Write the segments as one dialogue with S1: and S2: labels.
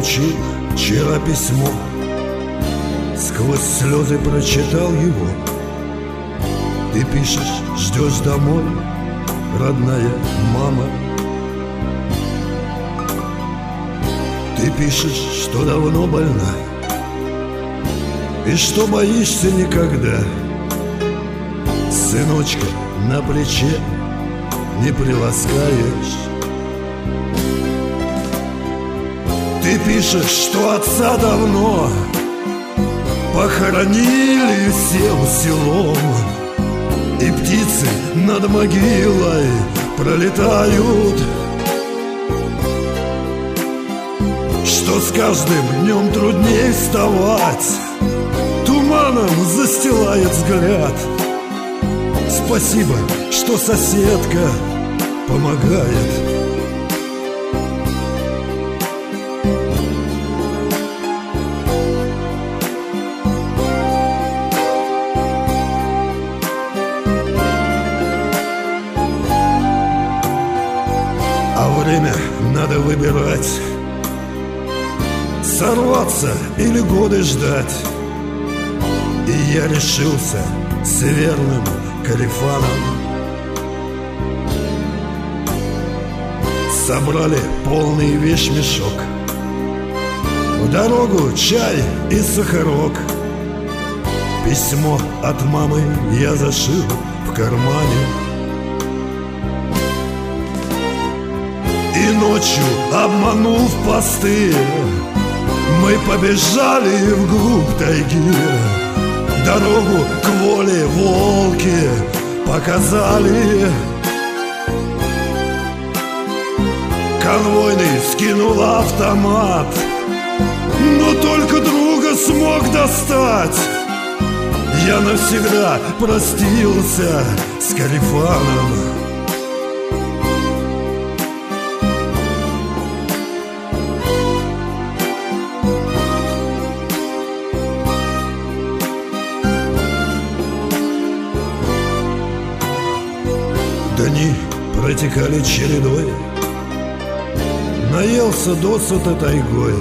S1: получил вчера письмо. Сквозь слезы прочитал его. Ты пишешь, ждешь домой, родная мама. Ты пишешь, что давно больна и что боишься никогда сыночка на плече не приласкаешь. Ты пишешь, что отца давно похоронили всем селом, и птицы над могилой пролетают, что с каждым днем труднее вставать, туманом застилает взгляд. Спасибо, что соседка помогает. А время надо выбирать: сорваться или годы ждать. И я решился с верным Корефаном. Собрали полный вещмешок, в дорогу чай и сахарок. Письмо от мамы я зашил в кармане. И ночью, обманув посты, мы побежали вглубь тайги. Дорогу к воле волки показали. Конвойный скинул автомат, но только друга смог достать. Я навсегда простился с Корефаном. Дни протекали чередой, наелся досыта тайгой.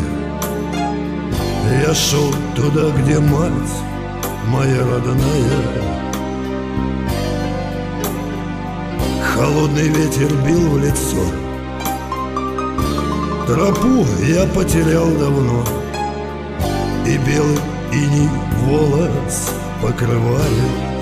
S1: Я шел туда, где мать моя родная. Холодный ветер бил в лицо. Тропу я потерял давно, и белый иней волос покрывает.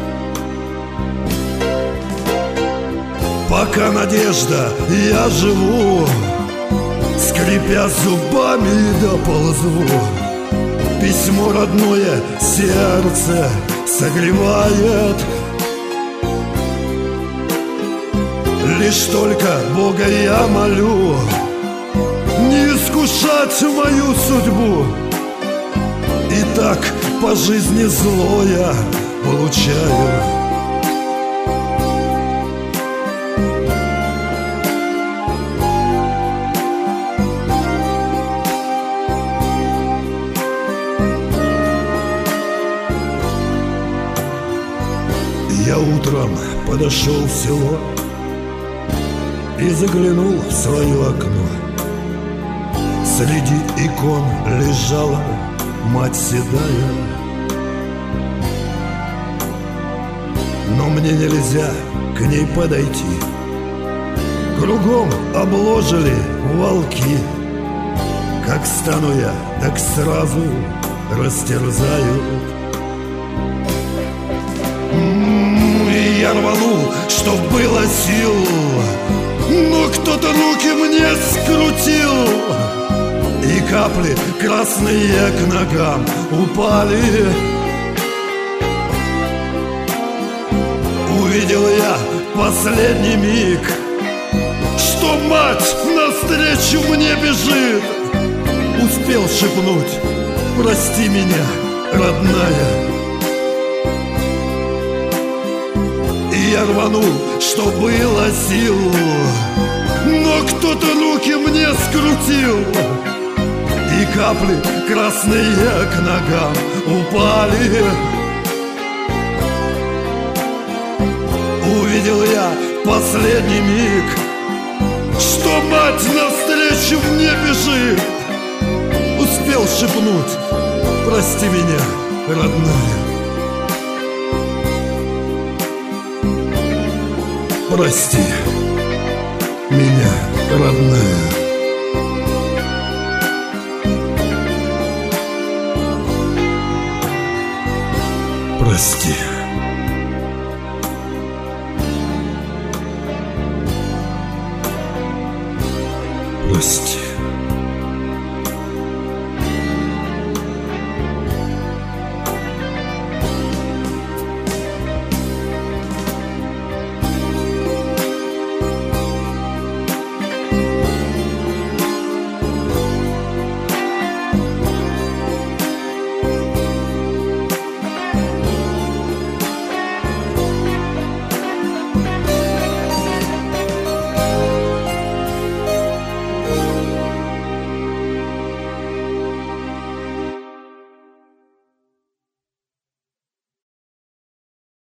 S1: Пока надежда, я живу, скрипя зубами доползу. Письмо родное сердце согревает. Лишь только Бога я молю не искушать мою судьбу. И так по жизни зло я получаю. Я утром подошел в село и заглянул в свое окно. Среди икон лежала мать седая. Но мне нельзя к ней подойти. Кругом обложили волки. Как стану я, так сразу растерзают. Я рванул, чтоб было сил, но кто-то руки мне скрутил, и капли красные к ногам упали. Увидел я последний миг, что мать навстречу мне бежит. Успел шепнуть: прости меня, родная. Я рванул, что было сил, но кто-то руки мне скрутил, и капли красные к ногам упали. Увидел я последний миг, что мать навстречу мне бежит. успел шепнуть: прости меня, родная. Прости меня, родная. Прости. Прости.